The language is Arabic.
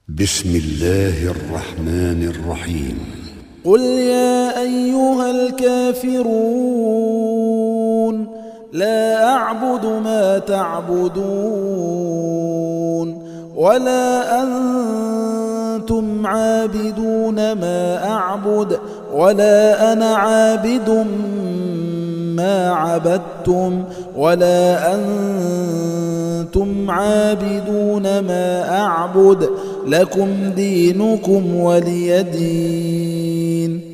بسم الله الرحمن الرحيم. قل يا أيها الكافرون لا أعبد ما تعبدون ولا أنتم عابدون ما أعبد ولا أنا عابد ما عبدتم ولا أنتم عابدون ما أعبد لكم دينكم ولي دين.